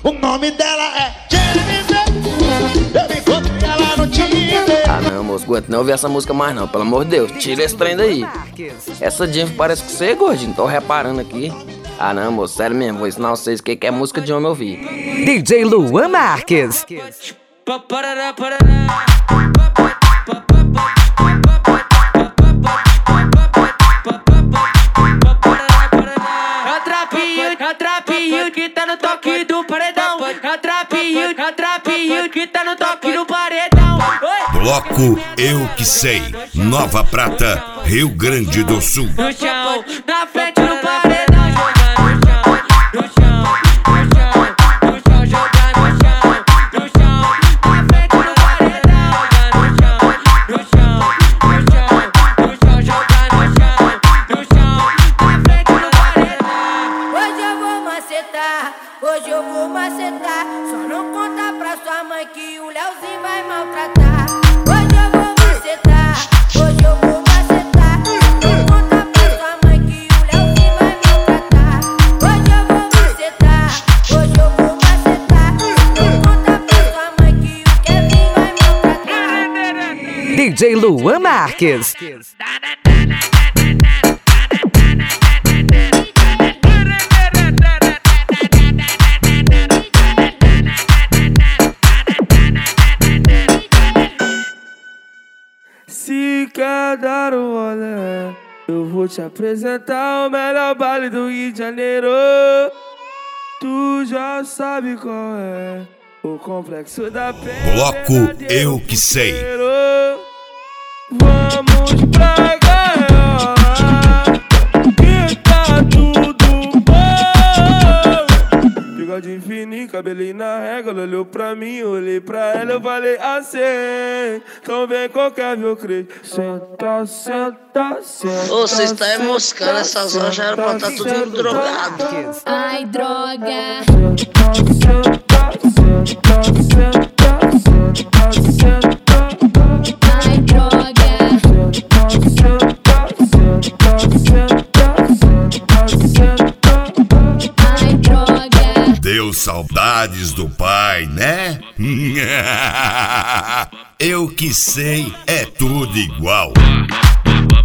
O nome dela é Jennifer. Eu encontrei ela no Tinder. Ah não, moço, aguento não ouvir essa música mais não, pelo amor de Deus, tira esse trem daí. Essa Jennifer parece que você é gordinho, tô reparando aqui. Ah não, moço, sério mesmo, vou ensinar vocês o que é música de homem ouvir. DJ Luan Marques. É o trapinho que tá no toque do paredão. É o trapinho que tá no toque do paredão. Bloco Eu Que Sei, Nova Prata, Rio Grande do Sul. No chão, na frente do paredão. Jogar no chão, no chão, no chão, no chão, jogar no chão, no chão, na frente do paredão. No chão, no chão, no chão, no chão, jogar no chão, no chão, na frente do paredão. Hoje eu vou macetar, hoje eu vou macetar. Só não conta pra sua mãe que o Leozinho vai maltratar. Hoje eu vou macetar, hoje eu vou macetar. Não conta pra sua mãe que o Leozinho vai maltratar. Hoje eu vou macetar, hoje eu vou macetar. Não conta pra sua mãe que o Kevin vai maltratar. DJ Luan Marques. Se quer dar um rolê, eu vou te apresentar o melhor baile do Rio de Janeiro. Tu já sabe qual é o complexo da pena. Bloco Eu Que Sei. Vamos pra gaiola, que tá tudo bom. Bigode fininho, cabelinho na régua. Ela olhou pra mim, olhei pra ela, eu falei assim: então vem qualquer meu creio. Senta, senta, senta. Ô, vocês estão moscando, essas horas já era pra estar todo mundo drogado. Ai, droga. Senta, senta, senta, senta, senta, senta. Ai, droga. Ai, droga. Deu saudades do pai, né? Eu Que Sei é tudo igual.